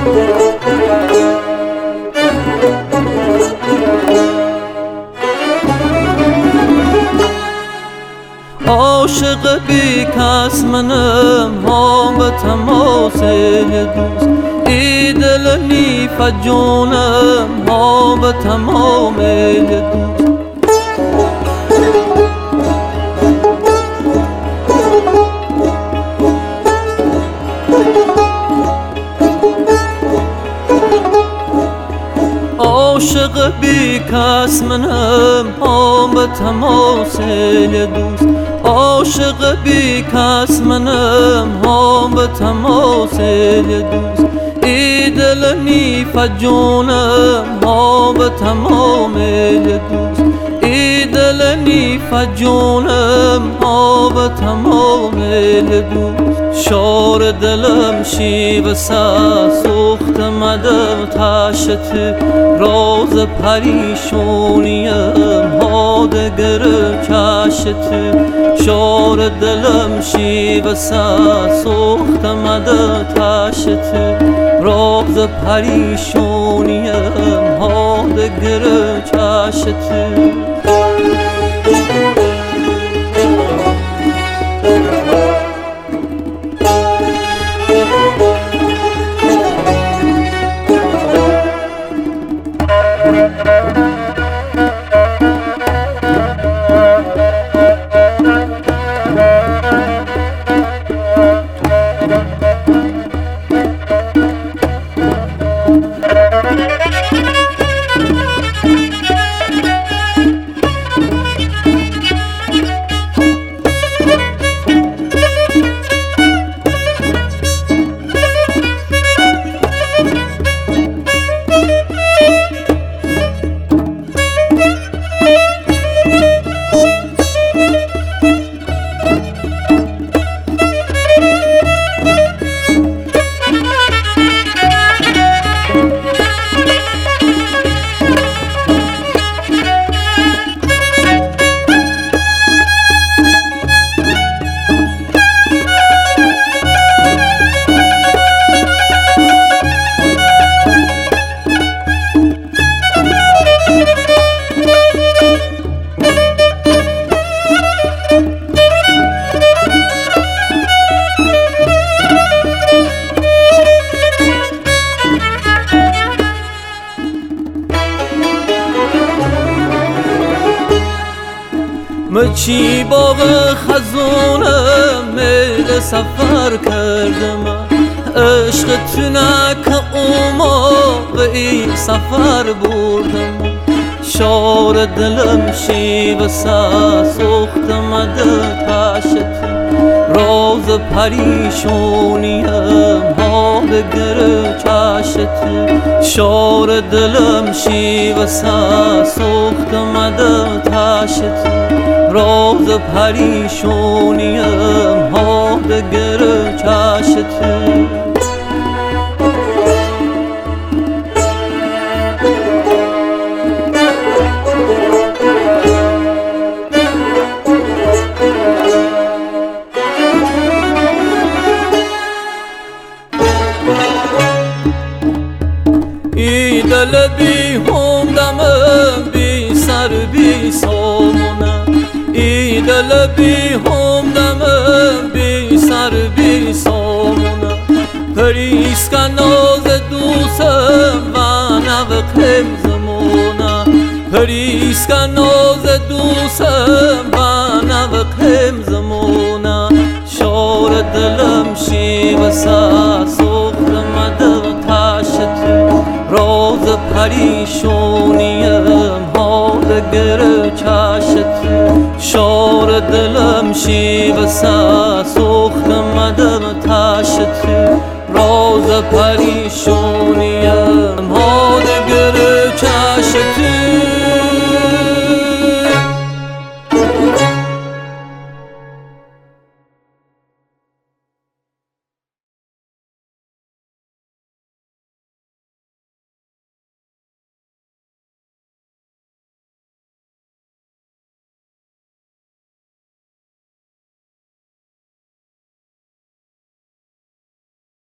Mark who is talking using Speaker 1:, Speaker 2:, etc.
Speaker 1: عاشق بی کس منم ها به تماسه دوست ای دل نیف جونم ها به تمام دوست عاشق بی کس منم ها به تماسه دوست عاشق بی کس منم ها به تماسه دوست ای دل نیف جونم ها به تمام دوست ای دل نیف جونم ها به تمام دوست شور دلم شیوه سوخت مدم تشت راز پریشونیم ها دگر کشت شور دلم شیوه سوخت مدم تشت راز پریشونیم ها دگر کشت مچی باغ خزونم میل سفر کردم عشق تنک اوما و این سفر بردم شور دلم شیوه سوخت مده تشت راز پریشونیم ها دگر کشت شور دلم شیوه سوخت مده تشت راز پریشونیم ها دگر کشت ای دل بی همدم بی سر بی سامونه ای دل بی همدم بی سر بی سامونه پریس که ناز دوستم و نوقم زمونه پریس که ناز دوستم و نوقم زمونه شور دلم شیوه سوخت مده تشت راز پریشونیم ها دگر کشت شور دلم شیوه سوخت مدم تشت راز پریشونیم ها دگر کشت